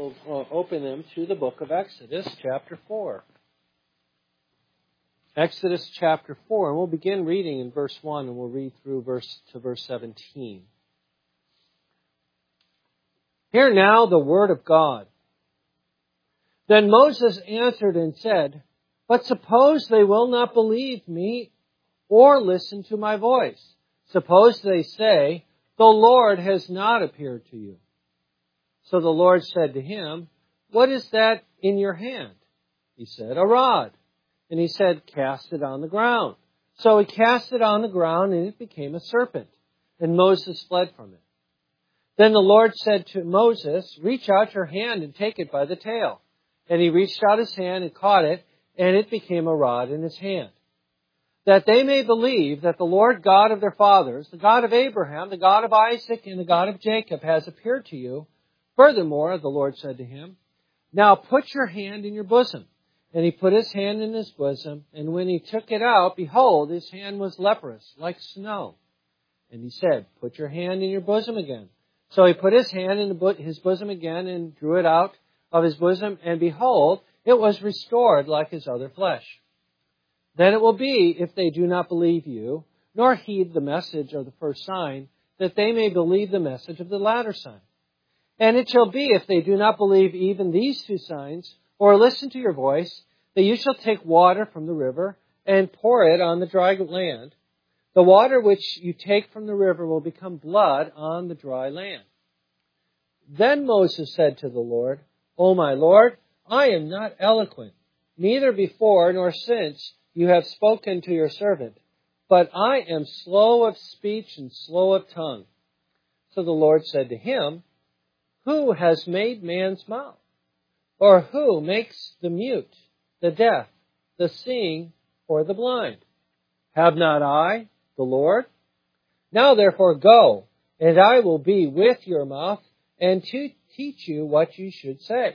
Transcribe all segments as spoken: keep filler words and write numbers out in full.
we'll uh, open them to the book of Exodus, chapter four. Exodus chapter four, and we'll begin reading in verse one, and we'll read through verse to verse seventeen. Hear now the word of God. Then Moses answered and said, But suppose they will not believe me or listen to my voice. Suppose they say, The Lord has not appeared to you. So the Lord said to him, What is that in your hand? He said, A rod. And he said, Cast it on the ground. So he cast it on the ground, and it became a serpent. And Moses fled from it. Then the Lord said to Moses, Reach out your hand and take it by the tail. And he reached out his hand and caught it, and it became a rod in his hand. That they may believe that the Lord God of their fathers, the God of Abraham, the God of Isaac, and the God of Jacob has appeared to you. Furthermore, the Lord said to him, Now put your hand in your bosom. And he put his hand in his bosom, and when he took it out, behold, his hand was leprous, like snow. And he said, Put your hand in your bosom again. So he put his hand in his bosom again and drew it out of his bosom, and behold, it was restored like his other flesh. Then it will be, if they do not believe you, nor heed the message of the first sign, that they may believe the message of the latter sign. And it shall be, if they do not believe even these two signs, or listen to your voice, that you shall take water from the river and pour it on the dry land. The water which you take from the river will become blood on the dry land. Then Moses said to the Lord, O my Lord, I am not eloquent, neither before nor since you have spoken to your servant, but I am slow of speech and slow of tongue. So the Lord said to him, Who has made man's mouth? Or who makes the mute, the deaf, the seeing, or the blind? Have not I, the Lord? Now therefore go, and I will be with your mouth, and to teach you what you should say.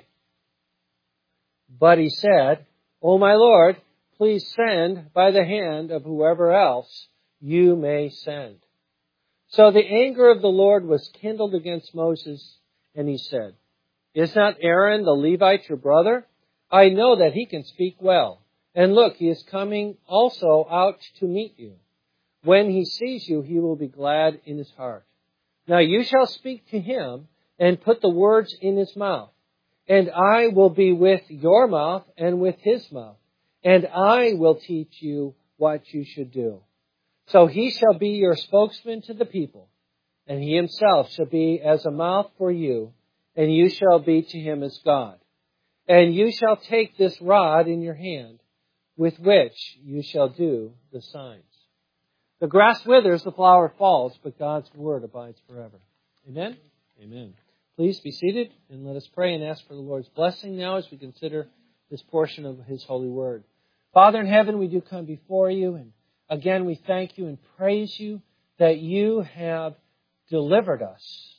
But he said, O my Lord, please send by the hand of whoever else you may send. So the anger of the Lord was kindled against Moses, and he said, Is not Aaron the Levite your brother? I know that he can speak well. And look, he is coming also out to meet you. When he sees you, he will be glad in his heart. Now you shall speak to him and put the words in his mouth. And I will be with your mouth and with his mouth. And I will teach you what you should do. So he shall be your spokesman to the people. And he himself shall be as a mouth for you. And you shall be to him as God. And you shall take this rod in your hand, with which you shall do the signs. The grass withers, the flower falls, but God's word abides forever. Amen? Amen. Please be seated, and let us pray and ask for the Lord's blessing now as we consider this portion of his holy word. Father in heaven, we do come before you, and again we thank you and praise you that you have delivered us,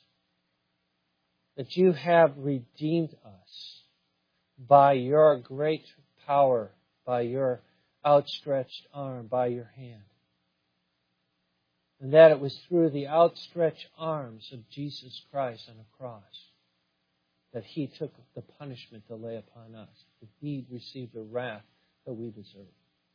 that you have redeemed us by your great power, by your outstretched arm, by your hand. And that it was through the outstretched arms of Jesus Christ on a cross that he took the punishment to lay upon us, that he received the wrath that we deserve.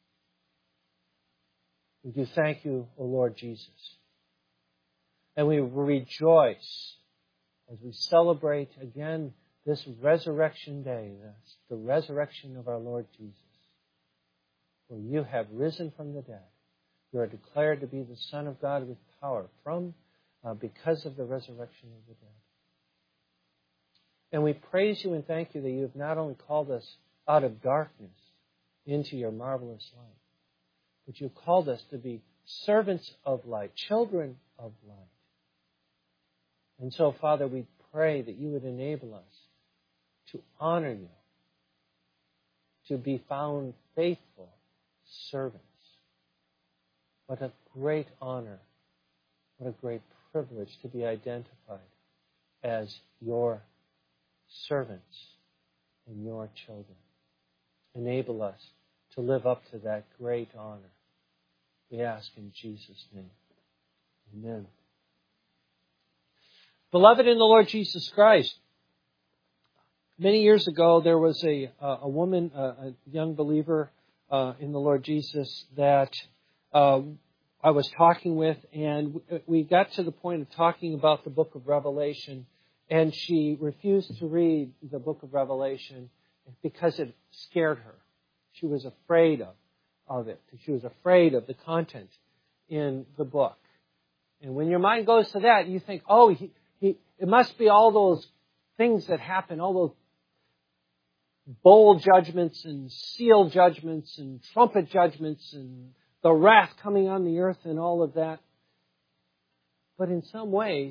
We do thank you, O Lord Jesus. And we rejoice as we celebrate again this resurrection day, the resurrection of our Lord Jesus. For you have risen from the dead. You are declared to be the Son of God with power from uh, because of the resurrection of the dead. And we praise you and thank you that you have not only called us out of darkness into your marvelous light, but you've called us to be servants of light, children of light. And so, Father, we pray that you would enable us to honor you, to be found faithful servants. What a great honor, what a great privilege to be identified as your servants and your children. Enable us to live up to that great honor. We ask in Jesus' name. Amen. Beloved in the Lord Jesus Christ, Many years ago, there was a a woman, a young believer uh, in the Lord Jesus that uh, I was talking with, and we got to the point of talking about the book of Revelation, and she refused to read the book of Revelation because it scared her. She was afraid of, of it. She was afraid of the content in the book. And when your mind goes to that, you think, oh, he, he, it must be all those things that happen, all those bowl judgments and seal judgments and trumpet judgments and the wrath coming on the earth and all of that. But in some ways,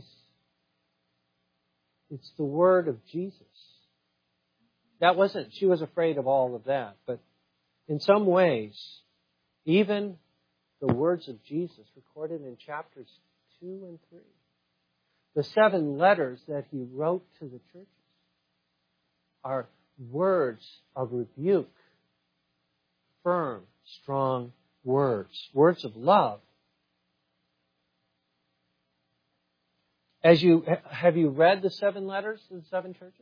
it's the word of Jesus. That wasn't, she was afraid of all of that. But in some ways, even the words of Jesus recorded in chapters two and three, the seven letters that he wrote to the churches, are words of rebuke, firm, strong words, words of love. As you have you read the seven letters to the seven churches?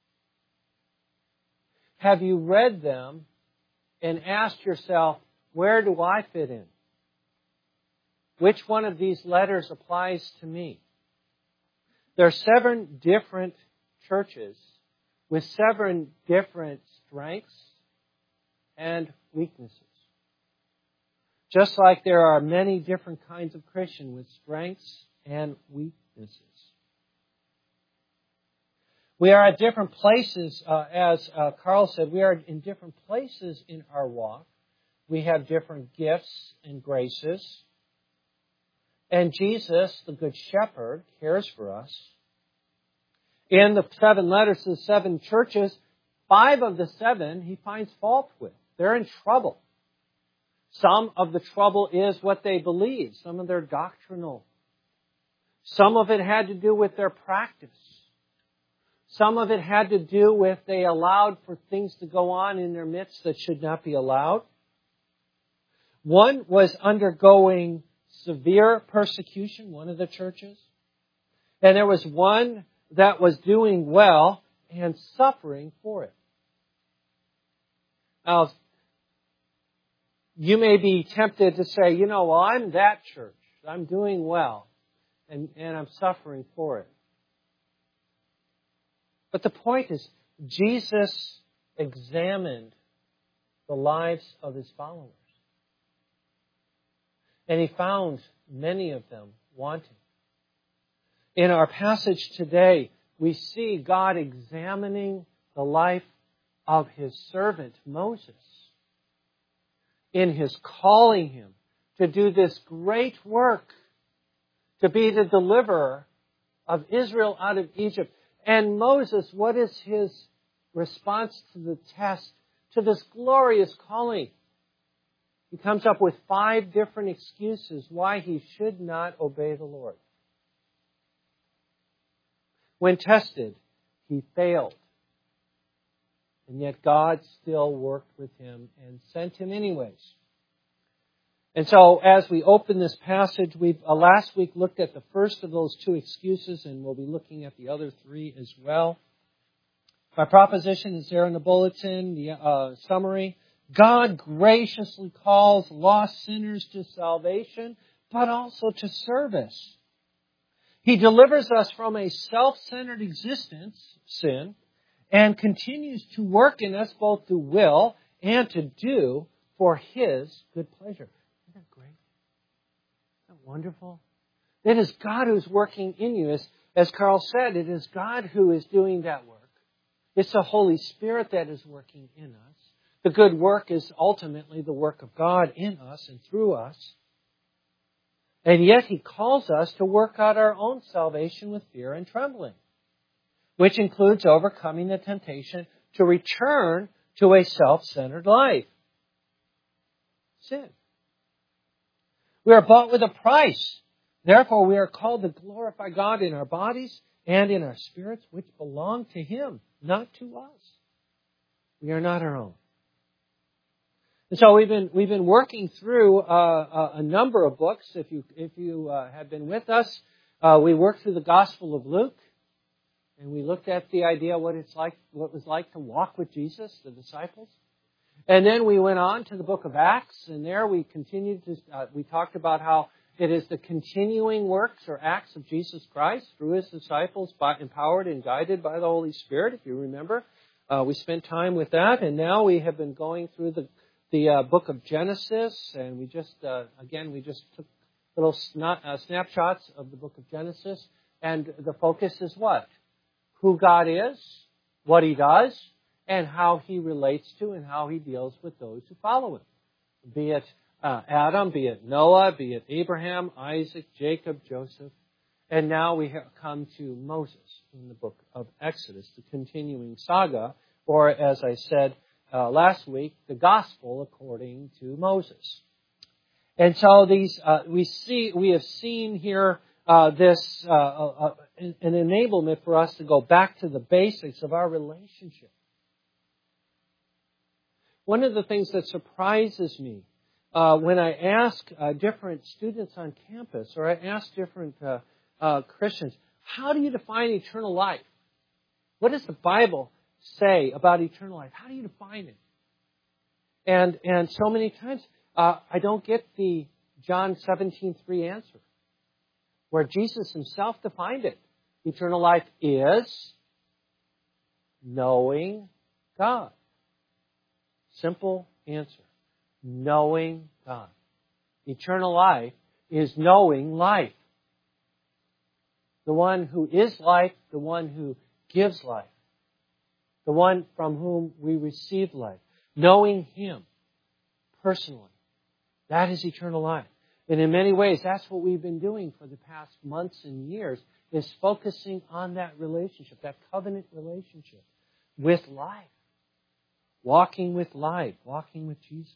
Have you read them and asked yourself, where do I fit in? Which one of these letters applies to me? There are seven different churches with seven different strengths and weaknesses. Just like there are many different kinds of Christian with strengths and weaknesses. We are at different places, uh, as uh, Carl said, we are in different places in our walk. We have different gifts and graces. And Jesus, the Good Shepherd, cares for us. In the seven letters to the seven churches, five of the seven he finds fault with. They're in trouble. Some of the trouble is what they believe, some of their doctrinal. Some of it had to do with their practice. Some of it had to do with they allowed for things to go on in their midst that should not be allowed. One was undergoing severe persecution, one of the churches. And there was one that was doing well and suffering for it. Now, you may be tempted to say, you know, well, I'm that church. I'm doing well, and, and I'm suffering for it. But the point is, Jesus examined the lives of his followers. And he found many of them wanting. In our passage today, we see God examining the life of his servant Moses in his calling him to do this great work, to be the deliverer of Israel out of Egypt. And Moses, what is his response to the test, to this glorious calling? He comes up with five different excuses why he should not obey the Lord. When tested, he failed. And yet God still worked with him and sent him anyways. And so as we open this passage, we uh, last week looked at the first of those two excuses, and we'll be looking at the other three as well. My proposition is there in the bulletin, the uh, summary. God graciously calls lost sinners to salvation, but also to service. He delivers us from a self-centered existence, sin, and continues to work in us both to will and to do for his good pleasure. Isn't that great? Isn't that wonderful? It is God who's working in you. As, as Carl said, it is God who is doing that work. It's the Holy Spirit that is working in us. The good work is ultimately the work of God in us and through us. And yet he calls us to work out our own salvation with fear and trembling, which includes overcoming the temptation to return to a self-centered life. Sin. We are bought with a price. Therefore, we are called to glorify God in our bodies and in our spirits, which belong to him, not to us. We are not our own. And so we've been we've been working through uh, a, a number of books. If you if you uh, have been with us, uh, we worked through the Gospel of Luke. And we looked at the idea what it's like, what it was like to walk with Jesus, the disciples. And then we went on to the book of Acts, and there we continued to, uh, we talked about how it is the continuing works or acts of Jesus Christ through His disciples, by, empowered and guided by the Holy Spirit, if you remember. Uh, we spent time with that, and now we have been going through the, the uh, book of Genesis, and we just, uh, again, we just took little sna- uh, snapshots of the book of Genesis, and the focus is what? Who God is, what He does, and how He relates to and how He deals with those who follow Him. Be it uh, Adam, be it Noah, be it Abraham, Isaac, Jacob, Joseph. And now we have come to Moses in the book of Exodus, the continuing saga, or as I said uh, last week, the gospel according to Moses. And so these uh, we see we have seen here uh, this uh, uh, an enablement for us to go back to the basics of our relationship. One of the things that surprises me uh, when I ask uh, different students on campus, or I ask different uh, uh, Christians, how do you define eternal life? What does the Bible say about eternal life? How do you define it? And and so many times uh, I don't get the John seventeen three answer, where Jesus Himself defined it. Eternal life is knowing God. Simple answer. Knowing God. Eternal life is knowing life. The one who is life, the one who gives life. The one from whom we receive life. Knowing Him personally. That is eternal life. And in many ways, that's what we've been doing for the past months and years, is focusing on that relationship, that covenant relationship with life. Walking with life, walking with Jesus.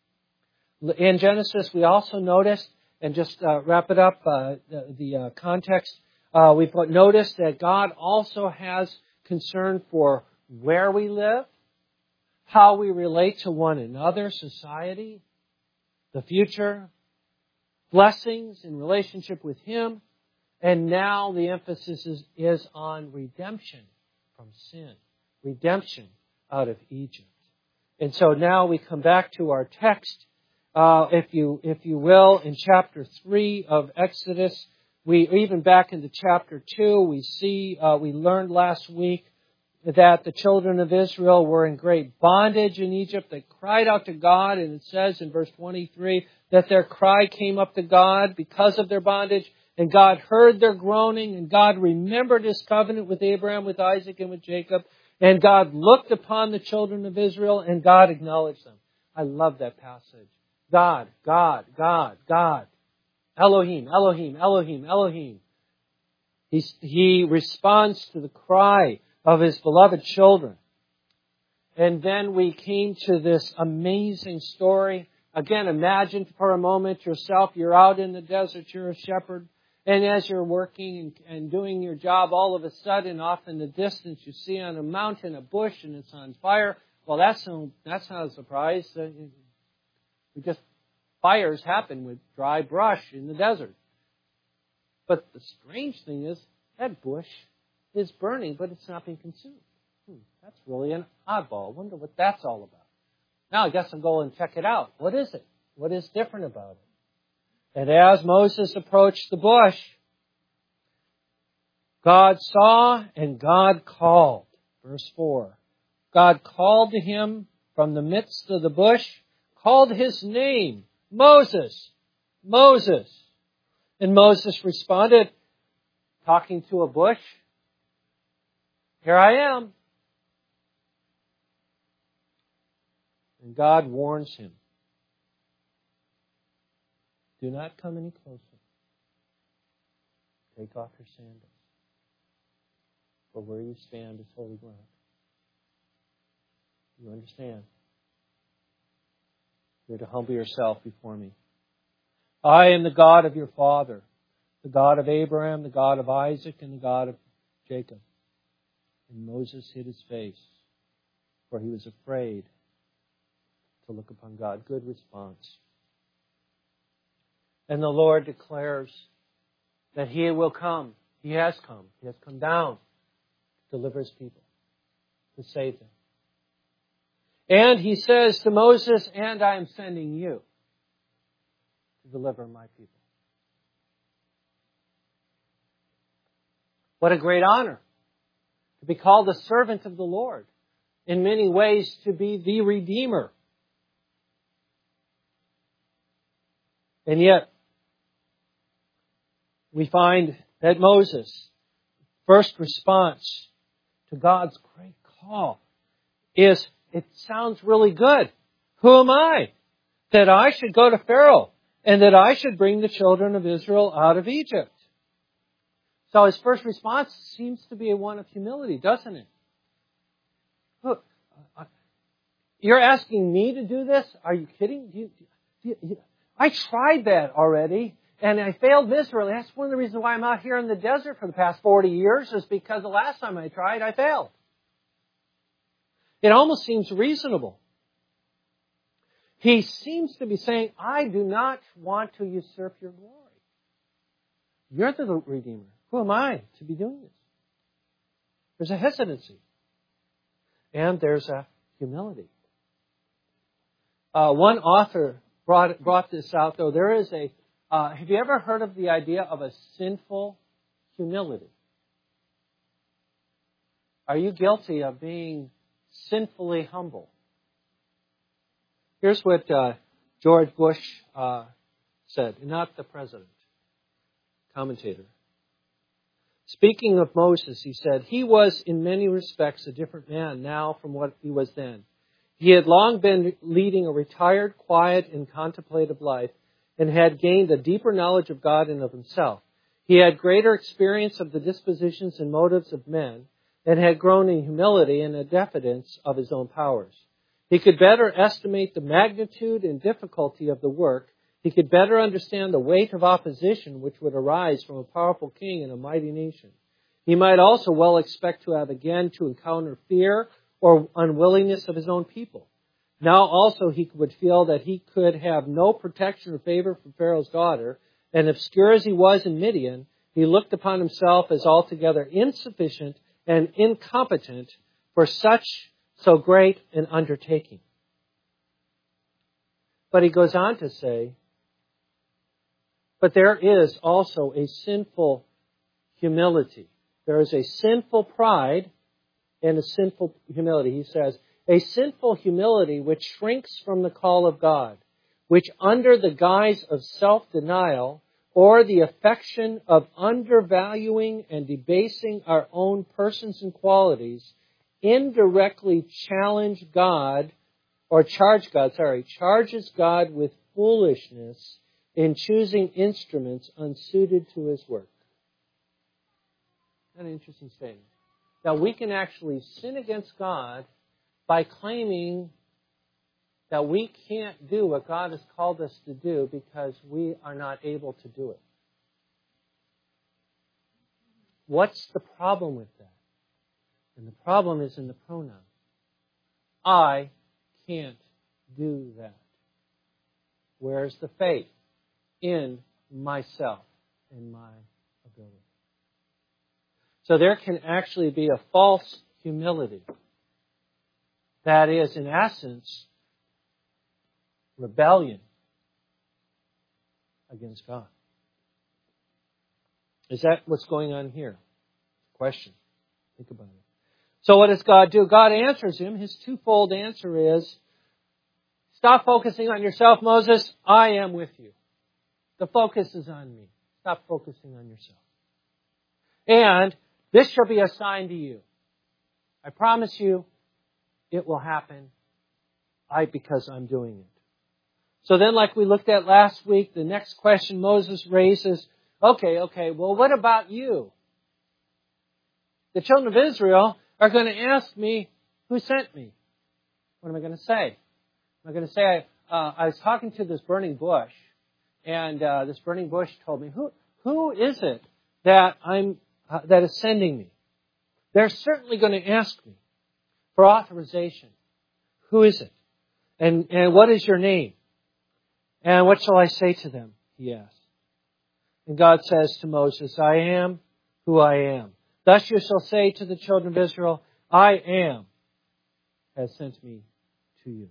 In Genesis, we also noticed, and just uh, wrap it up, uh, the, the uh, context, uh, we've noticed that God also has concern for where we live, how we relate to one another, society, the future, blessings in relationship with Him, and now the emphasis is, is on redemption from sin, redemption out of Egypt. And so now we come back to our text, uh, if you if you will, in chapter three of Exodus. We even back into chapter two, we see uh, we learned last week that the children of Israel were in great bondage in Egypt. They cried out to God, and it says in verse twenty-three that their cry came up to God because of their bondage, and God heard their groaning, and God remembered His covenant with Abraham, with Isaac, and with Jacob. And God looked upon the children of Israel, and God acknowledged them. I love that passage. God, God, God, God. Elohim, Elohim, Elohim, Elohim. He, he responds to the cry of His beloved children. And then we came to this amazing story. Again, imagine for a moment yourself. You're out in the desert. You're a shepherd. And as you're working and, and doing your job, all of a sudden, off in the distance, you see on a mountain a bush and it's on fire. Well, that's no, that's not a surprise. Because fires happen with dry brush in the desert. But the strange thing is, that bush is burning, but it's not being consumed. Hmm, that's really an oddball. I wonder what that's all about. Now, I guess I'll go and check it out. What is it? What is different about it? And as Moses approached the bush, God saw and God called. Verse four. God called to him from the midst of the bush, called his name, Moses, Moses. And Moses responded, talking to a bush, here I am. And God warns him, do not come any closer. Take off your sandals. For where you stand is holy ground. You understand? You're to humble yourself before me. I am the God of your father, the God of Abraham, the God of Isaac, and the God of Jacob. And Moses hid his face, for he was afraid to look upon God. Good response. And the Lord declares that He will come. He has come. He has come down deliver His people, to save them. And He says to Moses, and I am sending you to deliver my people. What a great honor to be called a servant of the Lord. In many ways, to be the Redeemer. And yet, we find that Moses' first response to God's great call is, it sounds really good. Who am I that I should go to Pharaoh and that I should bring the children of Israel out of Egypt? So his first response seems to be one of humility, doesn't it? Look, you're asking me to do this? Are you kidding? Do you, do you, I tried that already, and I failed miserably. That's one of the reasons why I'm out here in the desert for the past forty years, is because the last time I tried, I failed. It almost seems reasonable. He seems to be saying, I do not want to usurp your glory. You're the Redeemer. Who am I to be doing this? There's a hesitancy. And there's a humility. Uh, one author brought brought this out, though. There is a, uh, have you ever heard of the idea of a sinful humility? Are you guilty of being sinfully humble? Here's what uh, George Bush uh, said, not the president, commentator. Speaking of Moses, he said, he was in many respects a different man now from what he was then. He had long been leading a retired, quiet, and contemplative life and had gained a deeper knowledge of God and of himself. He had greater experience of the dispositions and motives of men and had grown in humility and a diffidence of his own powers. He could better estimate the magnitude and difficulty of the work. He could better understand the weight of opposition which would arise from a powerful king and a mighty nation. He might also well expect to have again to encounter fear or unwillingness of his own people. Now also he would feel that he could have no protection or favor from Pharaoh's daughter, and obscure as he was in Midian, he looked upon himself as altogether insufficient and incompetent for such so great an undertaking. But he goes on to say, but there is also a sinful humility. There is a sinful pride and a sinful humility. He says, a sinful humility which shrinks from the call of God, which under the guise of self-denial or the affection of undervaluing and debasing our own persons and qualities, indirectly challenge God, or charge God, sorry, charges God with foolishness in choosing instruments unsuited to His work. That's an interesting statement. Now, we can actually sin against God by claiming that we can't do what God has called us to do because we are not able to do it. What's the problem with that? And the problem is in the pronoun. I can't do that. Where's the faith? In myself and my ability. So there can actually be a false humility that is, in essence, rebellion against God. Is that what's going on here? Question. Think about it. So what does God do? God answers him. His twofold answer is, stop focusing on yourself, Moses. I am with you. The focus is on me. Stop focusing on yourself. And this shall be a sign to you. I promise you it will happen I because I'm doing it. So then, like we looked at last week, the next question Moses raises, okay, okay, well, what about you? The children of Israel are going to ask me, who sent me? What am I going to say? I'm going to say, uh, I was talking to this burning bush, and uh, this burning bush told me, who who is it that I'm uh, that is sending me? They're certainly going to ask me for authorization. Who is it? And and what is your name? And what shall I say to them? He asked. And God says to Moses, I am who I am. Thus you shall say to the children of Israel, I am has sent me to you.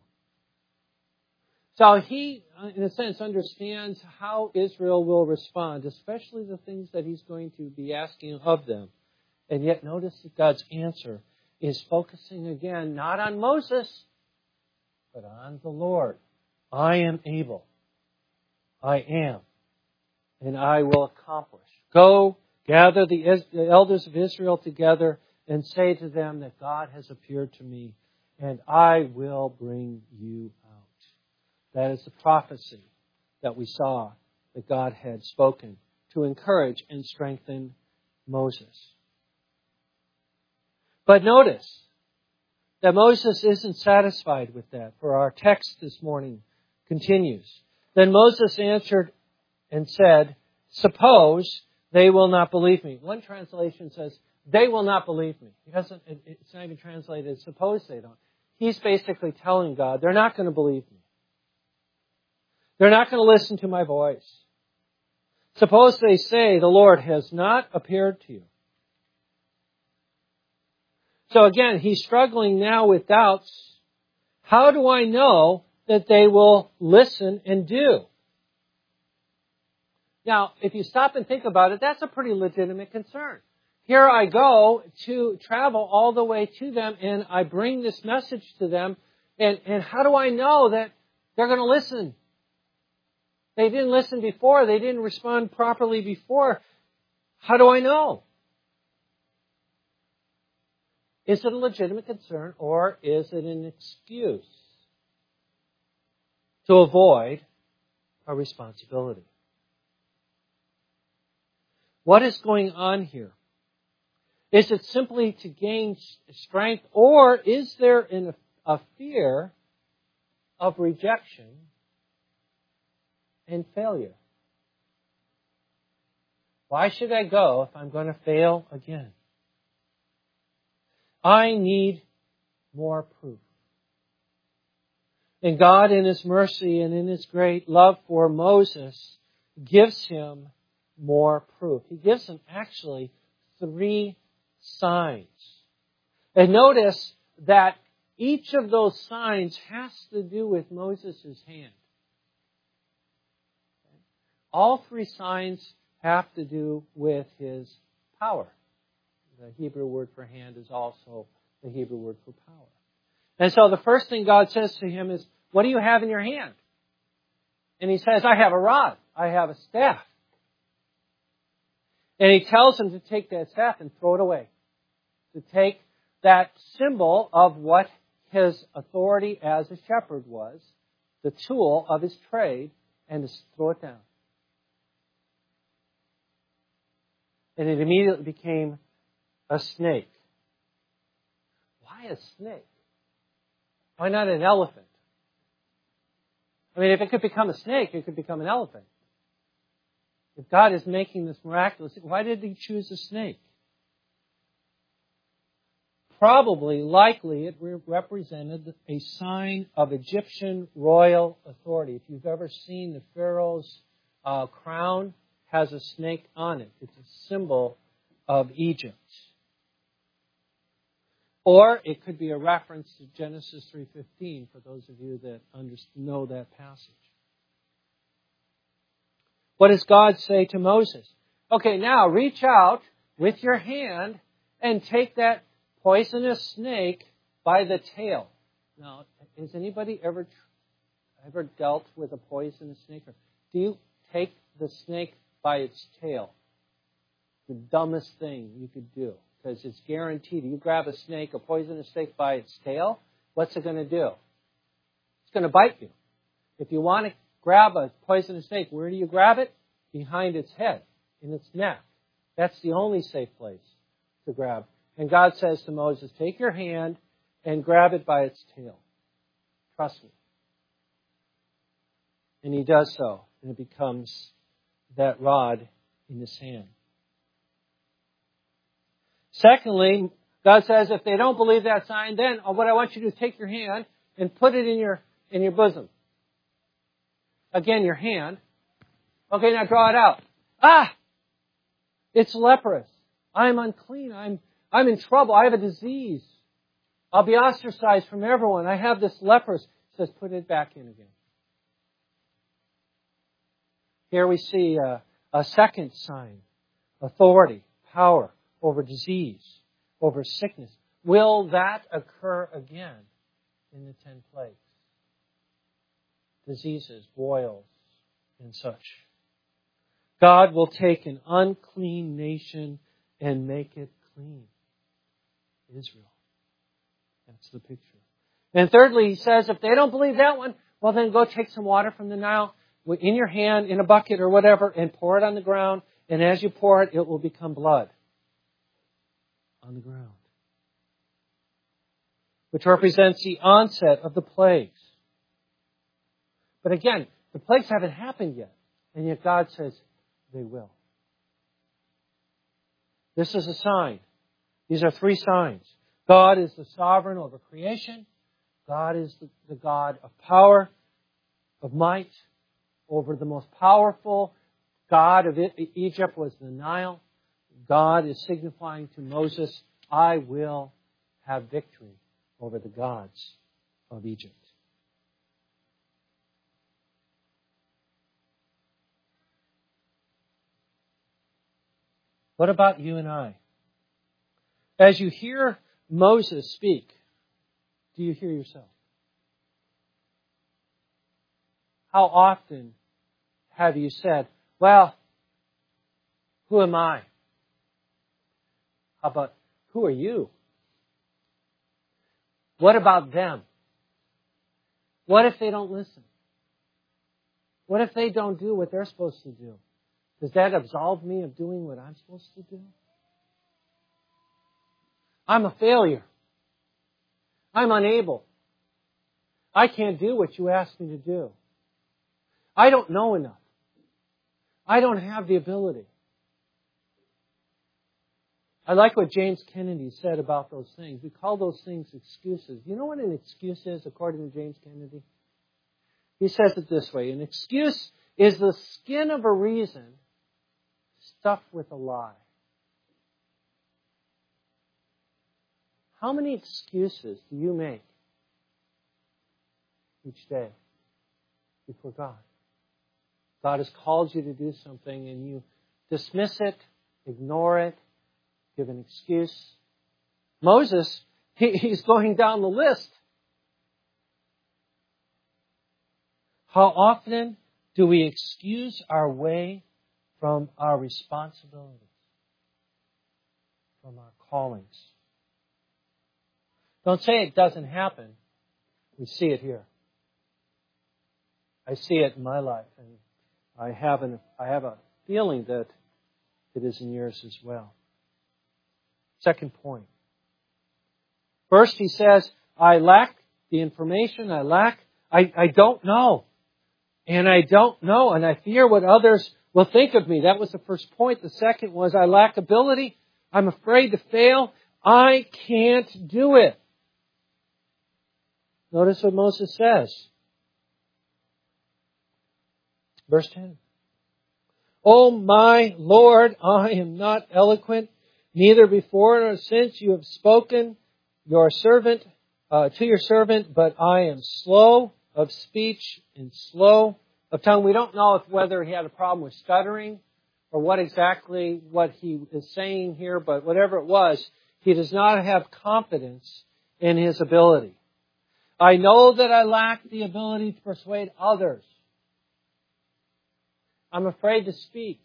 So he, in a sense, understands how Israel will respond, especially the things that he's going to be asking of them. And yet notice that God's answer is focusing again not on Moses, but on the Lord. I am able. I am. And I will accomplish. Go, gather the elders of Israel together and say to them that God has appeared to me, and I will bring you out. That is the prophecy that we saw that God had spoken to encourage and strengthen Moses. But notice that Moses isn't satisfied with that, for our text this morning continues. Then Moses answered and said, suppose they will not believe me. One translation says, they will not believe me. It doesn't, it's not even translated, suppose they don't. He's basically telling God, they're not going to believe me. They're not going to listen to my voice. Suppose they say the Lord has not appeared to you. So again, he's struggling now with doubts. How do I know that they will listen and do? Now, if you stop and think about it, that's a pretty legitimate concern. Here I go to travel all the way to them, and I bring this message to them, and, and how do I know that they're going to listen? They didn't listen before. They didn't respond properly before. How do I know? Is it a legitimate concern, or is it an excuse to avoid a responsibility? What is going on here? Is it simply to gain strength, or is there an, a fear of rejection and failure? Why should I go if I'm going to fail again? I need more proof. And God, in His mercy and in His great love for Moses, gives him more proof. He gives him actually three signs. And notice that each of those signs has to do with Moses' hand. All three signs have to do with his power. The Hebrew word for hand is also the Hebrew word for power. And so the first thing God says to him is, what do you have in your hand? And he says, I have a rod. I have a staff. And he tells him to take that staff and throw it away. To take that symbol of what his authority as a shepherd was, the tool of his trade, and to throw it down. And it immediately became a snake. Why a snake? Why not an elephant? I mean, if it could become a snake, it could become an elephant. If God is making this miraculous, why did He choose a snake? Probably, likely, it represented a sign of Egyptian royal authority. If you've ever seen the Pharaoh's uh, crown, has a snake on it. It's a symbol of Egypt. Or it could be a reference to Genesis three fifteen, for those of you that know that passage. What does God say to Moses? Okay, now reach out with your hand and take that poisonous snake by the tail. Now, has anybody ever ever dealt with a poisonous snake? Do you take the snake by its tail? The dumbest thing you could do, because it's guaranteed. You grab a snake, a poisonous snake by its tail, what's it going to do? It's going to bite you. If you want to grab a poisonous snake, where do you grab it? Behind its head, in its neck. That's the only safe place to grab. And God says to Moses, take your hand and grab it by its tail. Trust me. And he does so, and it becomes that rod in his hand. Secondly, God says, if they don't believe that sign, then what I want you to do is take your hand and put it in your in your bosom. Again, your hand. Okay, now draw it out. Ah! It's leprous. I'm unclean. I'm, I'm in trouble. I have a disease. I'll be ostracized from everyone. I have this leprosy. He says, put it back in again. Here we see a, a second sign. Authority, power over disease, over sickness. Will that occur again in the ten plagues? Diseases, boils, and such. God will take an unclean nation and make it clean. Israel. That's the picture. And thirdly, he says, if they don't believe that one, well then go take some water from the Nile in your hand, in a bucket or whatever, and pour it on the ground. And as you pour it, it will become blood on the ground. Which represents the onset of the plagues. But again, the plagues haven't happened yet. And yet God says they will. This is a sign. These are three signs. God is the sovereign over creation. God is the, the God of power, of might, over the most powerful God of Egypt was the Nile. God is signifying to Moses, I will have victory over the gods of Egypt. What about you and I? As you hear Moses speak, do you hear yourself? How often have you said, well, who am I? How about, who are you? What about them? What if they don't listen? What if they don't do what they're supposed to do? Does that absolve me of doing what I'm supposed to do? I'm a failure. I'm unable. I can't do what you asked me to do. I don't know enough. I don't have the ability. I like what James Kennedy said about those things. We call those things excuses. You know what an excuse is, according to James Kennedy? He says it this way. An excuse is the skin of a reason stuffed with a lie. How many excuses do you make each day before God? God has called you to do something and you dismiss it, ignore it, give an excuse. Moses, he, he's going down the list. How often do we excuse our way from our responsibilities, from our callings? Don't say it doesn't happen. We see it here. I see it in my life, and I have an I have a feeling that it is in yours as well. Second point. First, he says, I lack the information. I lack. I, I don't know. And I don't know. And I fear what others will think of me. That was the first point. The second was I lack ability. I'm afraid to fail. I can't do it. Notice what Moses says. Verse ten. Oh my Lord, I am not eloquent, neither before nor since you have spoken your servant uh, to your servant, but I am slow of speech and slow of tongue. We don't know if whether he had a problem with stuttering or what exactly what he is saying here, but whatever it was, he does not have confidence in his ability. I know that I lack the ability to persuade others. I'm afraid to speak.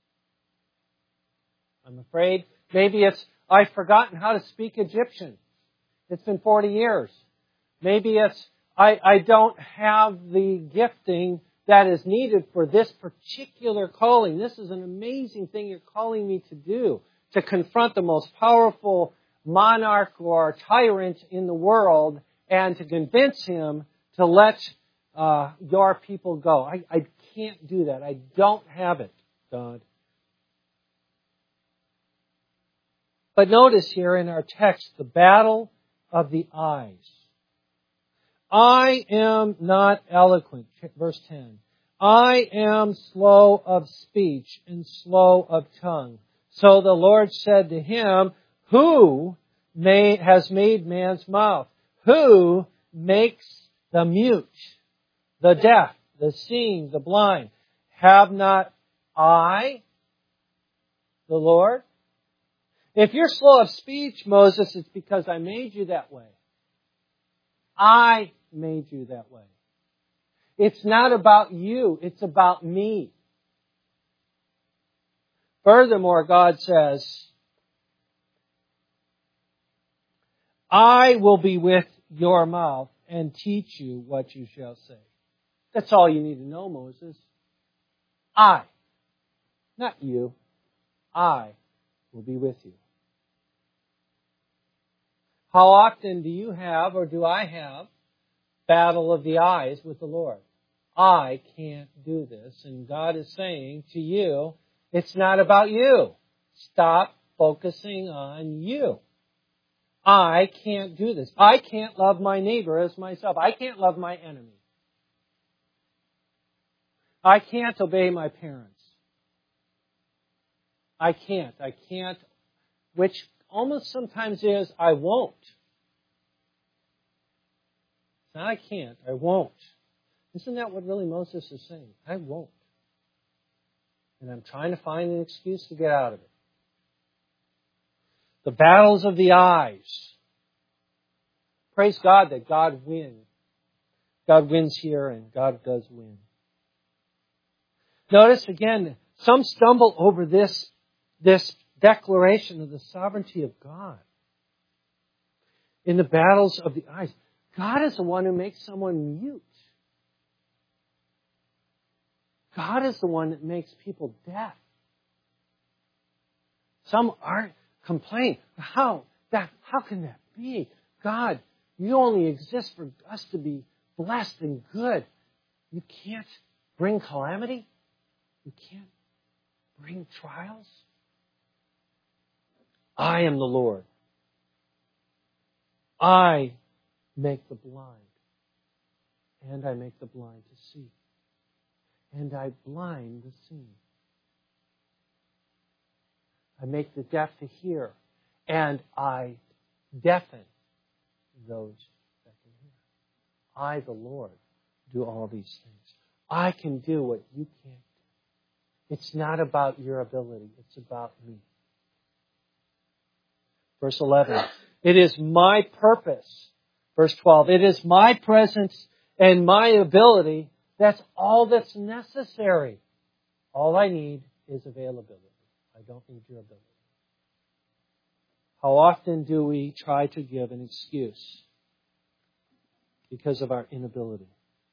I'm afraid maybe it's I've forgotten how to speak Egyptian. It's been forty years. Maybe it's I, I don't have the gifting that is needed for this particular calling. This is an amazing thing you're calling me to do, to confront the most powerful monarch or tyrant in the world and to convince him to let uh, your people go. I, I can't do that. I don't have it, God. But notice here in our text, the battle of the eyes. I am not eloquent, verse ten. I am slow of speech and slow of tongue. So the Lord said to him, who may, has made man's mouth? Who makes the mute, the deaf, the seeing, the blind? Have not I, the Lord? If you're slow of speech, Moses, it's because I made you that way. I made you that way. It's not about you. It's about me. Furthermore, God says, I will be with your mouth and teach you what you shall say. That's all you need to know, Moses. I, not you, I will be with you. How often do you have, or do I have, battle of the eyes with the Lord? I can't do this. And God is saying to you, it's not about you. Stop focusing on you. I can't do this. I can't love my neighbor as myself. I can't love my enemy. I can't obey my parents. I can't. I can't, which almost sometimes is, I won't. It's not I can't, I won't. Isn't that what really Moses is saying? I won't. And I'm trying to find an excuse to get out of it. The battles of the eyes. Praise God that God wins. God wins here and God does win. Notice again, some stumble over this, this declaration of the sovereignty of God. In the battles of the eyes, God is the one who makes someone mute. God is the one that makes people deaf. Some aren't complain. How? That, how can that be? God, you only exist for us to be blessed and good. You can't bring calamity. You can't bring trials. I am the Lord. I make the blind. And I make the blind to see. And I blind the seeing. I make the deaf to hear. And I deafen those that can hear. I, the Lord, do all these things. I can do what you can't do. It's not about your ability. It's about me. Verse eleven. It is my purpose. Verse twelve. It is my presence and my ability. That's all that's necessary. All I need is availability. I don't need your ability. How often do we try to give an excuse because of our inability?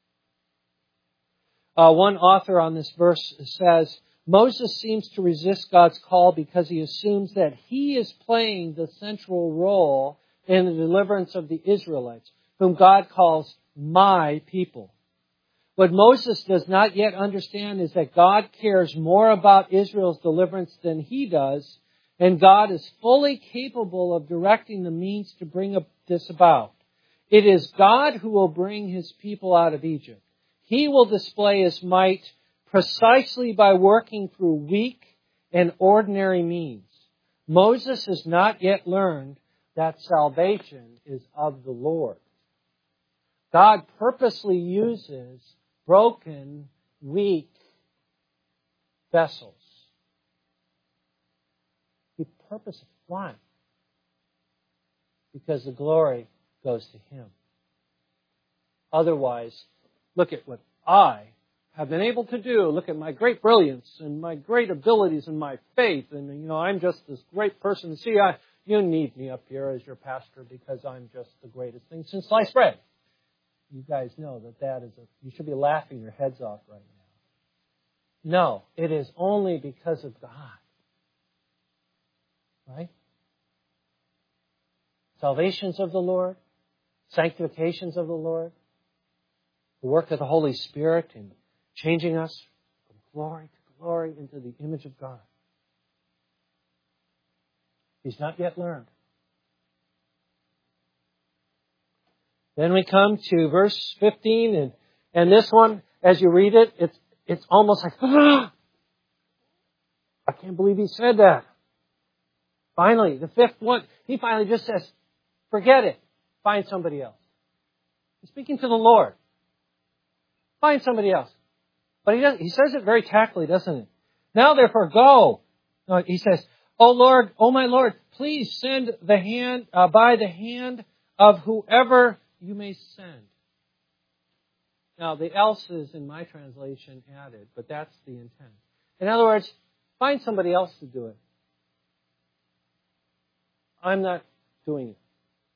Uh, one author on this verse says, Moses seems to resist God's call because he assumes that he is playing the central role in the deliverance of the Israelites, whom God calls my people. What Moses does not yet understand is that God cares more about Israel's deliverance than he does, and God is fully capable of directing the means to bring this about. It is God who will bring his people out of Egypt. He will display his might precisely by working through weak and ordinary means. Moses has not yet learned that salvation is of the Lord. God purposely uses broken, weak vessels. He purposely. Why? Because the glory goes to him. Otherwise, look at what I have been able to do. Look at my great brilliance and my great abilities and my faith. And, you know, I'm just this great person. See, I, you need me up here as your pastor because I'm just the greatest thing since sliced bread. You guys know that that is a, you should be laughing your heads off right now. No, it is only because of God. Right? Salvations of the Lord, sanctifications of the Lord, the work of the Holy Spirit in changing us from glory to glory into the image of God. He's not yet learned. Then we come to verse fifteen, and, and this one, as you read it, it's, it's almost like, ah! I can't believe he said that. Finally, the fifth one, he finally just says, forget it. Find somebody else. He's speaking to the Lord. Find somebody else. But he does, he says it very tactfully, doesn't it? Now therefore go. No, he says, O Lord, O my Lord, please send the hand, uh, by the hand of whoever you may send. Now the else is in my translation added, but that's the intent. In other words, find somebody else to do it. I'm not doing it.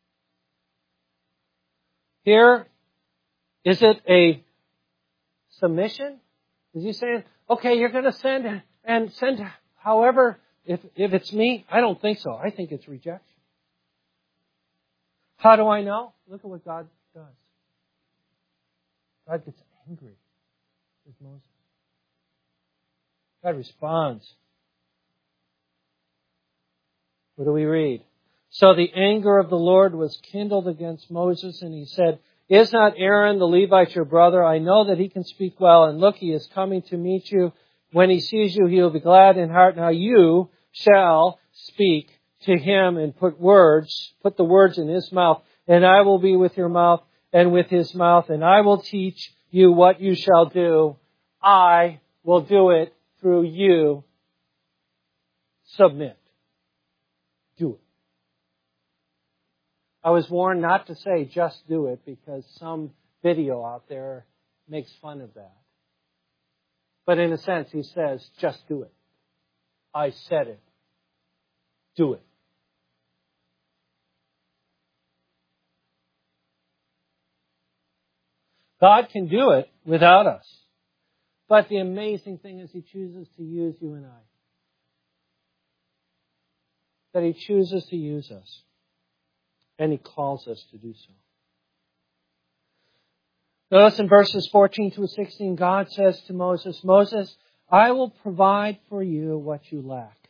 Here, is it a submission? Is he saying, okay, you're going to send and send however, if, if it's me? I don't think so. I think it's rejection. How do I know? Look at what God does. God gets angry with Moses. God responds. What do we read? So the anger of the Lord was kindled against Moses, and he said, is not Aaron the Levite your brother? I know that he can speak well, and look, he is coming to meet you. When he sees you, he will be glad in heart. Now you shall speak to him and put words, put the words in his mouth, and I will be with your mouth and with his mouth, and I will teach you what you shall do. I will do it through you. Submit. Do it. I was warned not to say just do it because some video out there makes fun of that. But in a sense, he says, just do it. I said it. Do it. God can do it without us. But the amazing thing is he chooses to use you and I. That he chooses to use us. And he calls us to do so. Notice in verses fourteen to sixteen, God says to Moses, Moses, I will provide for you what you lack.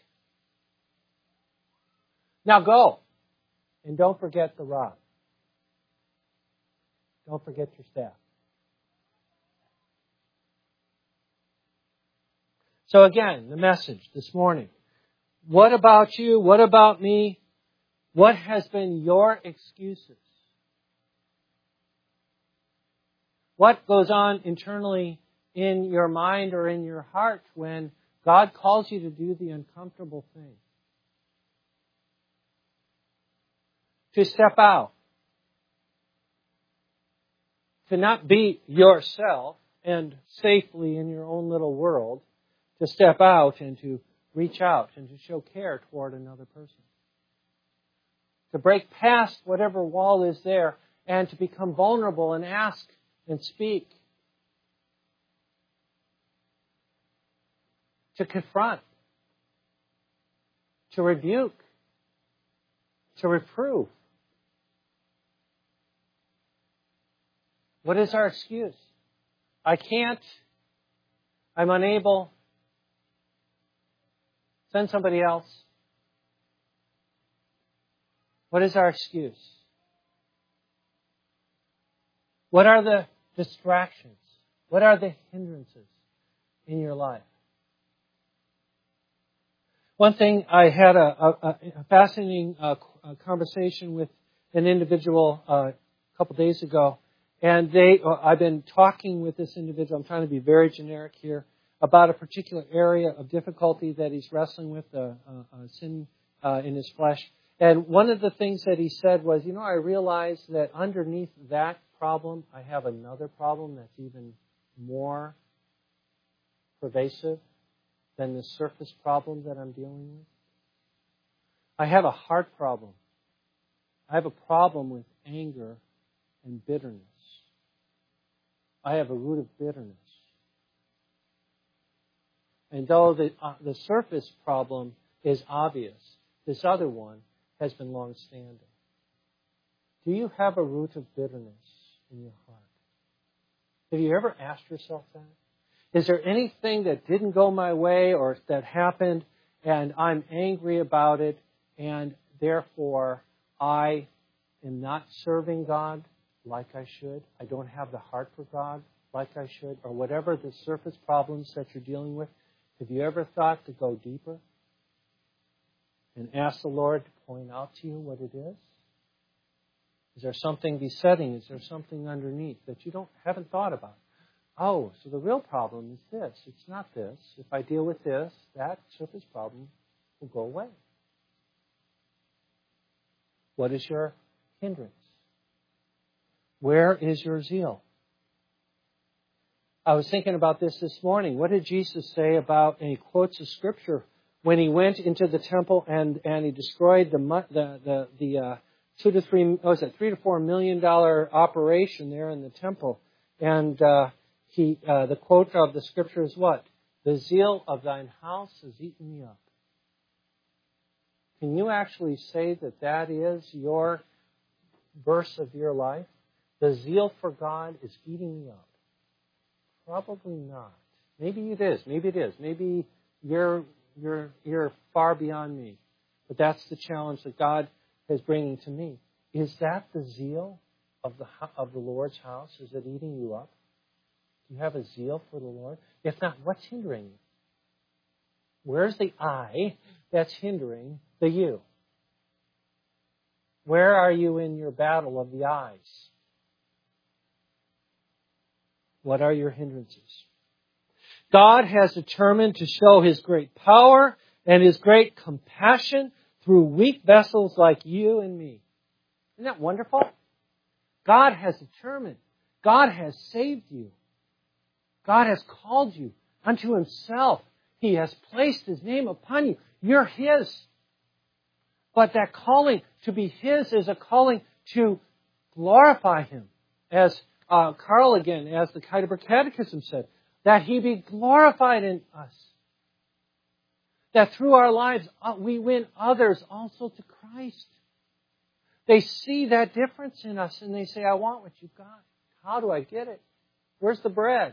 Now go. And don't forget the rod. Don't forget your staff. So again, the message this morning. What about you? What about me? What has been your excuses? What goes on internally in your mind or in your heart when God calls you to do the uncomfortable thing? To step out. To not be yourself and safely in your own little world. To step out and to reach out and to show care toward another person. To break past whatever wall is there and to become vulnerable and ask and speak. To confront. To rebuke. To reprove. What is our excuse? I can't. I'm unable. Send somebody else. What is our excuse? What are the distractions? What are the hindrances in your life? One thing, I had a, a, a fascinating uh, conversation with an individual uh, a couple days ago, and they. Uh, I've been talking with this individual. I'm trying to be very generic here about a particular area of difficulty that he's wrestling with, uh, uh, sin uh, in his flesh. And one of the things that he said was, you know, I realized that underneath that problem, I have another problem that's even more pervasive than the surface problem that I'm dealing with. I have a heart problem. I have a problem with anger and bitterness. I have a root of bitterness. And though the, uh, the surface problem is obvious, this other one has been long-standing. Do you have a root of bitterness in your heart? Have you ever asked yourself that? Is there anything that didn't go my way or that happened and I'm angry about it and therefore I am not serving God like I should? I don't have the heart for God like I should? Or whatever the surface problems that you're dealing with, have you ever thought to go deeper? and ask the Lord to point out to you what it is? Is there something besetting? Is there something underneath that you don't haven't thought about? Oh, so the real problem is this. It's not this. If I deal with this, that surface problem will go away. What is your hindrance? Where is your zeal? I was thinking about this this morning. What did Jesus say about, and he quotes a scripture, when he went into the temple and, and he destroyed the the the, the uh, two to three, what was it, three to four million dollar operation there in the temple, and uh, he uh, the quote of the scripture is what? The zeal of thine house has eaten me up. Can you actually say that that is your verse of your life? The zeal for God is eating me up. Probably not. Maybe it is. Maybe it is. Maybe you're you're you're far beyond me. But that's the challenge that God is bringing to me. Is that the zeal of the of the Lord's house? Is it eating you up? Do you have a zeal for the Lord? If not, what's hindering you? Where's the I that's hindering the you? Where are you in your battle of the eyes? What are your hindrances? God has determined to show His great power and His great compassion through weak vessels like you and me. Isn't that wonderful? God has determined. God has saved you. God has called you unto Himself. He has placed His name upon you. You're His. But that calling to be His is a calling to glorify Him. As uh, Carl again, as the Heidelberg Catechism said, that He be glorified in us. That through our lives uh, we win others also to Christ. They see that difference in us and they say, I want what you've got. How do I get it? Where's the bread?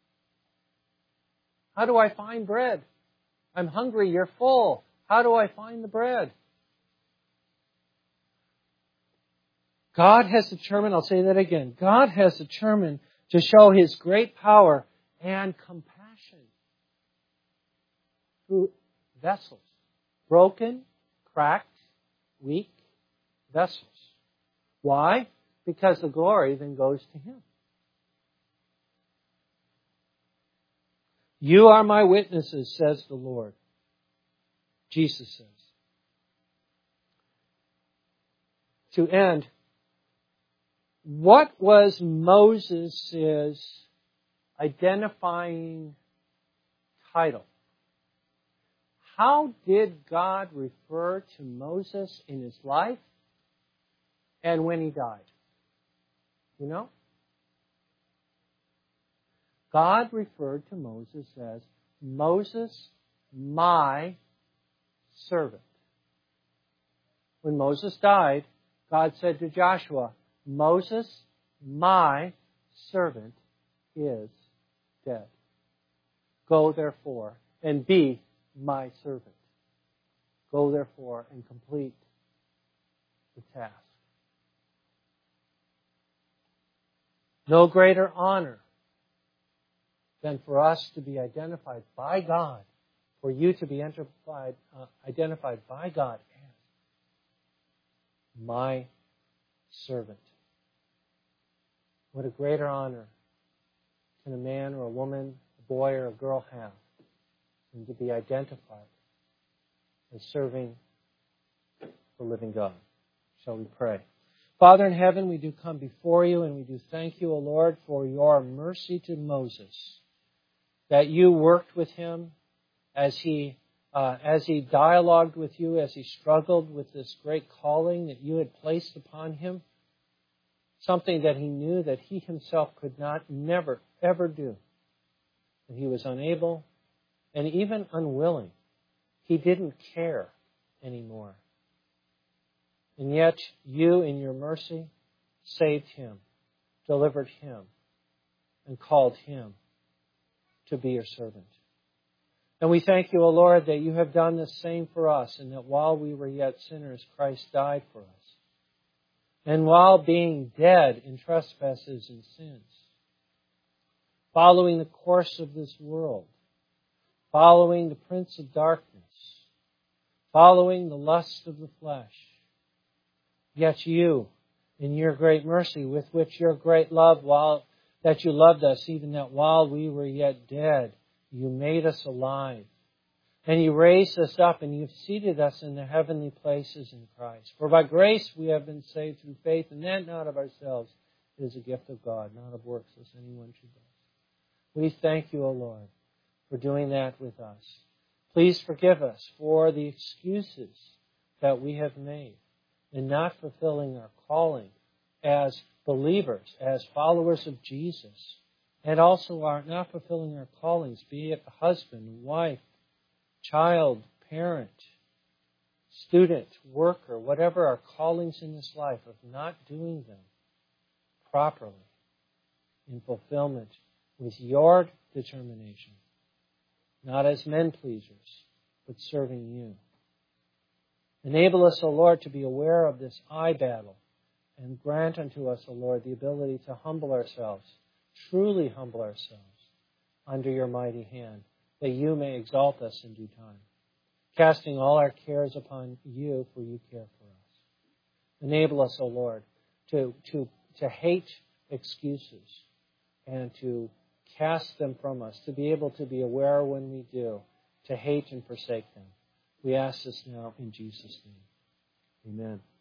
How do I find bread? I'm hungry, you're full. How do I find the bread? God has determined, I'll say that again, God has determined to show His great power and compassion through vessels. Broken, cracked, weak vessels. Why? Because the glory then goes to Him. You are my witnesses, says the Lord. Jesus says. To end, what was Moses' identifying title? How did God refer to Moses in his life and when he died? You know? God referred to Moses as Moses, my servant. When Moses died, God said to Joshua, Moses, my servant, is dead. Go therefore and be my servant. Go therefore and complete the task. No greater honor than for us to be identified by God, for you to be identified, uh, identified by God as my servant. What a greater honor can a man or a woman, a boy or a girl have than to be identified as serving the living God. Shall we pray? Father in heaven, we do come before you and we do thank you, O Lord, for your mercy to Moses, that you worked with him as he uh, as he dialogued with you, as he struggled with this great calling that you had placed upon him, something that he knew that he himself could not, never, ever do. And he was unable and even unwilling. He didn't care anymore. And yet you, in your mercy, saved him, delivered him, and called him to be your servant. And we thank you, O Lord, that you have done the same for us, and that while we were yet sinners, Christ died for us. And while being dead in trespasses and sins, following the course of this world, following the prince of darkness, following the lust of the flesh. Yet you, in your great mercy, with which your great love, while that you loved us, even that while we were yet dead, you made us alive. And you raised us up, and you've seated us in the heavenly places in Christ. For by grace we have been saved through faith, and that not of ourselves. It is a gift of God, not of works, lest anyone should boast. We thank you, O Lord, for doing that with us. Please forgive us for the excuses that we have made in not fulfilling our calling as believers, as followers of Jesus, and also our not fulfilling our callings, be it husband, wife, child, parent, student, worker, whatever our callings in this life, of not doing them properly in fulfillment with your determination, not as men pleasers, but serving you. Enable us, O Lord, to be aware of this eye battle, and grant unto us, O Lord, the ability to humble ourselves, truly humble ourselves under your mighty hand, that you may exalt us in due time, casting all our cares upon you, for you care for us. Enable us, O Lord, to, to, to hate excuses and to cast them from us, to be able to be aware when we do, to hate and forsake them. We ask this now in Jesus' name. Amen.